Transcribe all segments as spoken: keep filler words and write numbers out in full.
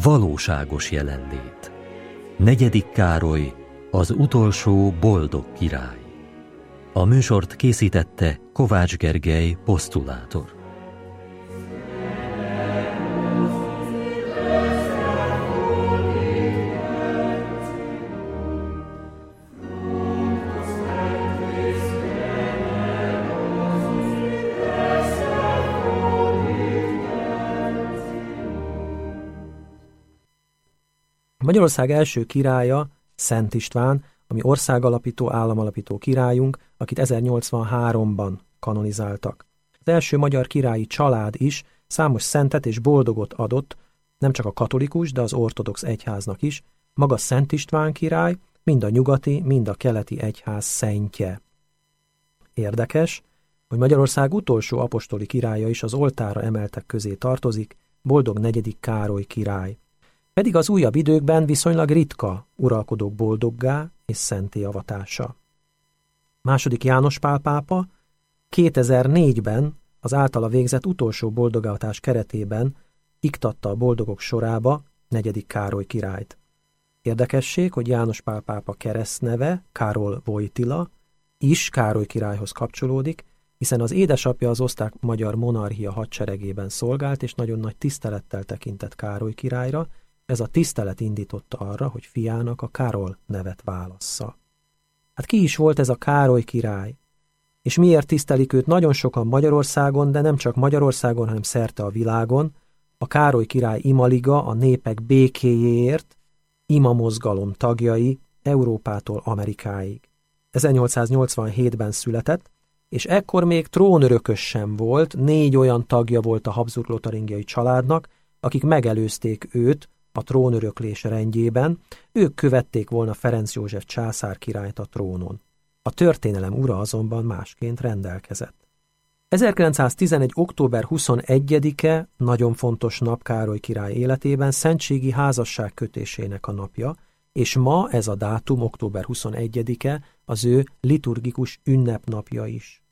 valóságos jelenlét. Negyedik Károly, az utolsó boldog király. A műsort készítette Kovács Gergely posztulátor. Magyarország első királya Szent István, ami országalapító, államalapító királyunk, akit ezernyolcvanháromban kanonizáltak. Az első magyar királyi család is számos szentet és boldogot adott, nem csak a katolikus, de az ortodox egyháznak is, maga Szent István király, mind a nyugati, mind a keleti egyház szentje. Érdekes, hogy Magyarország utolsó apostoli királya is az oltárra emeltek közé tartozik, boldog negyedik Károly király. Pedig az újabb időkben viszonylag ritka uralkodók boldoggá és szenté avatása. Második János Pál pápa kétezer-négyben az általa végzett utolsó boldogavatás keretében iktatta a boldogok sorába negyedik Károly királyt. Érdekesség, hogy János Pál pápa keresztneve, Karol Wojtyla, is Károly királyhoz kapcsolódik, hiszen az édesapja az osztrák-magyar monarchia hadseregében szolgált, és nagyon nagy tisztelettel tekintett Károly királyra. Ez a tisztelet indította arra, hogy fiának a Karol nevet válassza. Hát ki is volt ez a Károly király? És miért tisztelik őt nagyon sokan Magyarországon, de nem csak Magyarországon, hanem szerte a világon? A Károly király imaliga a népek békéjéért, ima mozgalom tagjai Európától Amerikáig. ezernyolcszáznyolcvanhétben született, és ekkor még trónörökös sem volt, négy olyan tagja volt a Habsburg-lotaringiai családnak, akik megelőzték őt a trónöröklés rendjében, ők követték volna Ferenc József császár királyt a trónon. A történelem ura azonban másként rendelkezett. ezerkilencszáztizenegy. október huszonegyedike nagyon fontos nap Károly király életében, szentségi házasság kötésének a napja, és ma ez a dátum, október huszonegyedike, az ő liturgikus ünnepnapja is.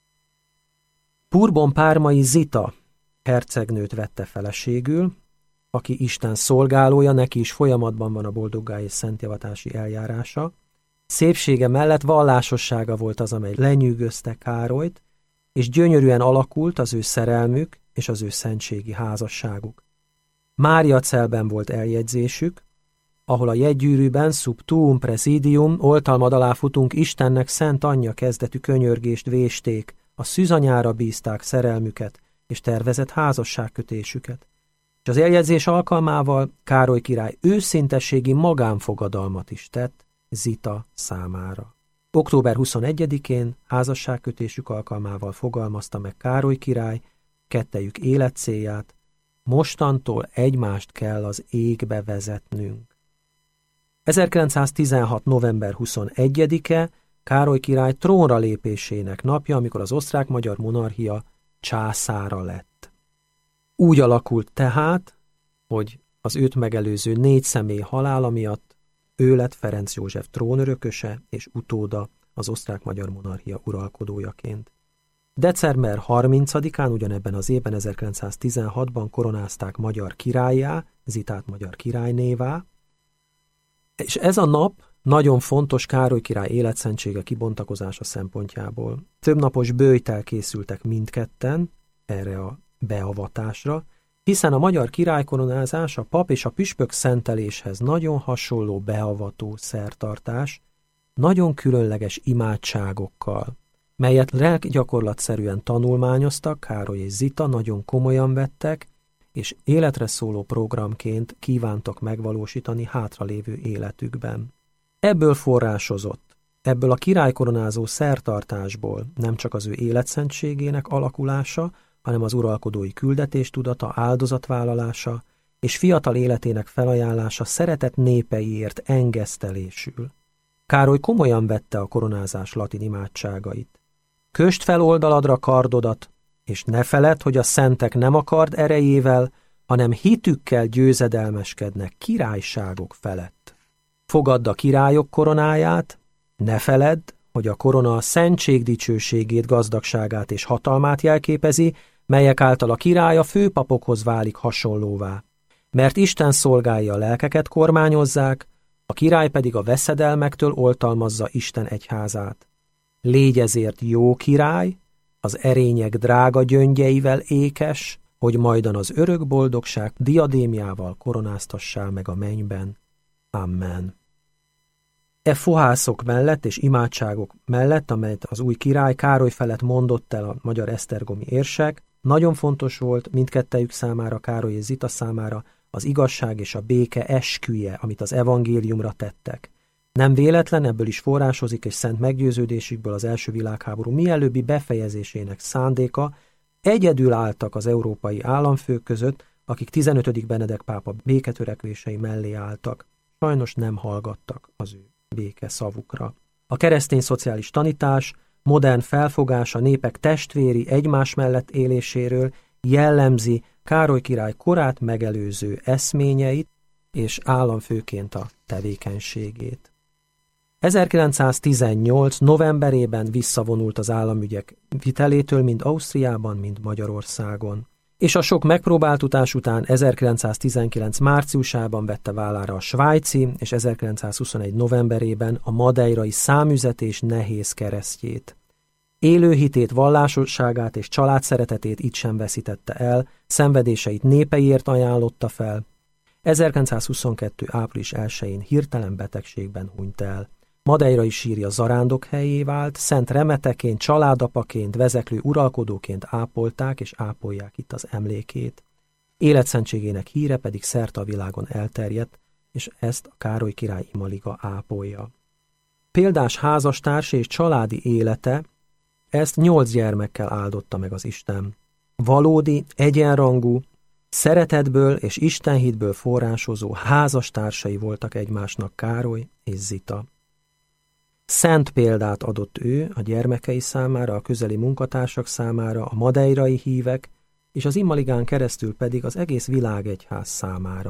Bourbon-parmai Zita hercegnőt vette feleségül, aki Isten szolgálója, neki is folyamatban van a boldoggá és szentjavatási eljárása. Szépsége mellett vallásossága volt az, amely lenyűgözte Károlyt, és gyönyörűen alakult az ő szerelmük és az ő szentségi házasságuk. Máriacelben volt eljegyzésük, ahol a jegygyűrűben sub tuum presidium, oltalmad alá futunk, Istennek szent anyja kezdetű könyörgést vésték, a szűzanyára bízták szerelmüket és tervezett házasságkötésüket. És az eljegyzés alkalmával Károly király őszintességi magánfogadalmat is tett Zita számára. október huszonegyedikén házasságkötésük alkalmával fogalmazta meg Károly király kettejük életcélját, mostantól egymást kell az égbe vezetnünk. ezerkilencszáztizenhat. november huszonegyedike Károly király trónra lépésének napja, amikor az osztrák-magyar monarchia császára lett. Úgy alakult tehát, hogy az őt megelőző négy személy halála miatt ő lett Ferenc József trónörököse és utóda az osztrák-magyar monarchia uralkodójaként. december harmincadikán ugyanebben az évben, ezerkilencszáztizenhatban koronázták magyar királlyá, Zitát magyar királynévá, és ez a nap nagyon fontos Károly király életszentsége kibontakozása szempontjából. Többnapos böjtel készültek mindketten erre a beavatásra, hiszen a magyar királykoronázás a pap és a püspök szenteléshez nagyon hasonló beavató szertartás, nagyon különleges imádságokkal, melyet lelkgyakorlatszerűen tanulmányoztak, Károly és Zita nagyon komolyan vettek, és életre szóló programként kívántak megvalósítani hátralévő életükben. Ebből forrásozott, ebből a királykoronázó szertartásból nem csak az ő életszentségének alakulása, hanem az uralkodói küldetés tudata, áldozatvállalása és fiatal életének felajánlása szeretett népeiért engesztelésül. Károly komolyan vette a koronázás latin imádságait. Kösd fel oldaladra kardodat, és ne feledd, hogy a szentek nem a kard erejével, hanem hitükkel győzedelmeskednek királyságok felett. Fogadd a királyok koronáját, ne feledd, hogy a korona a szentség dicsőségét, gazdagságát és hatalmát jelképezi, melyek által a király a főpapokhoz válik hasonlóvá. Mert Isten szolgái a lelkeket kormányozzák, a király pedig a veszedelmektől oltalmazza Isten egyházát. Légy ezért jó király, az erények drága gyöngyeivel ékes, hogy majdan az örök boldogság diadémjával koronáztassál meg a mennyben. Amen. E fohászok mellett és imádságok mellett, amelyet az új király Károly felett mondott el a magyar esztergomi érsek, nagyon fontos volt mindkettejük számára, Károly és Zita számára, az igazság és a béke esküje, amit az evangéliumra tettek. Nem véletlen, ebből is forrásozik és szent meggyőződésükből az első világháború mielőbbi befejezésének szándéka, egyedül álltak az európai államfők között, akik tizenötödik Benedek pápa béketörekvései mellé álltak. Sajnos nem hallgattak az ő béke szavukra. A keresztény szociális tanítás, modern felfogás a népek testvéri egymás mellett éléséről jellemzi Károly király korát megelőző eszményeit és államfőként a tevékenységét. ezerkilencszáztizennyolc novemberében visszavonult az államügyek vitelétől mind Ausztriában, mind Magyarországon, és a sok megpróbált utás után ezerkilencszáztizenkilenc márciusában vette vállára a svájci és ezerkilencszázhuszonegy novemberében a madeirai számüzetés nehéz keresztjét. Élő hitét, vallásosságát és családszeretetét itt sem veszítette el, szenvedéseit népeiért ajánlotta fel. ezerkilencszázhuszonkettő április elsején hirtelen betegségben hunyt el. Madeirai sírja zarándok helyé vált, szent remeteként, családapaként, vezeklő uralkodóként ápolták és ápolják itt az emlékét. Életszentségének híre pedig szerte a világon elterjedt, és ezt a Károly király imaliga ápolja. Példás házastárs és családi élete, ezt nyolc gyermekkel áldotta meg az Isten. Valódi, egyenrangú, szeretetből és istenhitből forrásozó házastársai voltak egymásnak Károly és Zita. Szent példát adott ő a gyermekei számára, a közeli munkatársak számára, a madeirai hívek, és az imaligán keresztül pedig az egész világegyház számára.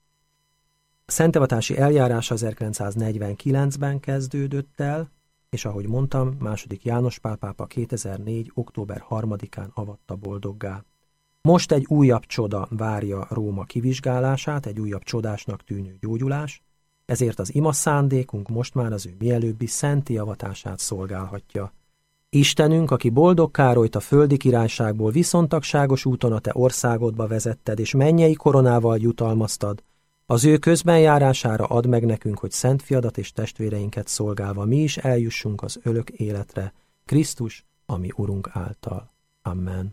A szenthivatási eljárás ezerkilencszáznegyvenkilencben kezdődött el, és ahogy mondtam, második János Pál pápa kétezer-négy. október harmadikán avatta boldoggá. Most egy újabb csoda várja Róma kivizsgálását, egy újabb csodásnak tűnő gyógyulás, ezért az ima szándékunk most már az ő mielőbbi szenti avatását szolgálhatja. Istenünk, aki boldog Károlyt a földi királyságból viszontagságos úton a te országodba vezetted, és mennyei koronával jutalmaztad, az ő közbenjárására add meg nekünk, hogy szent fiadat és testvéreinket szolgálva mi is eljussunk az örök életre, Krisztus, ami Urunk által. Amen.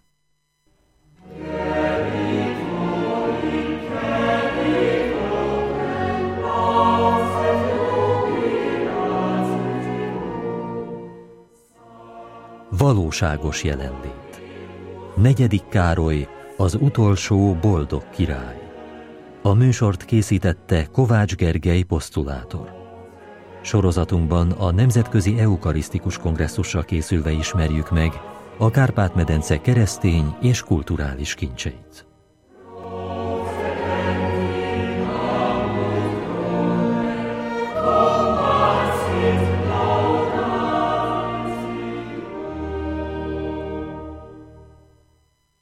Valóságos jelenlét. Negyedik Károly, az utolsó boldog király. A műsort készítette Kovács Gergely posztulátor. Sorozatunkban a Nemzetközi Eukarisztikus Kongresszusra készülve ismerjük meg a Kárpát-medence keresztény és kulturális kincseit.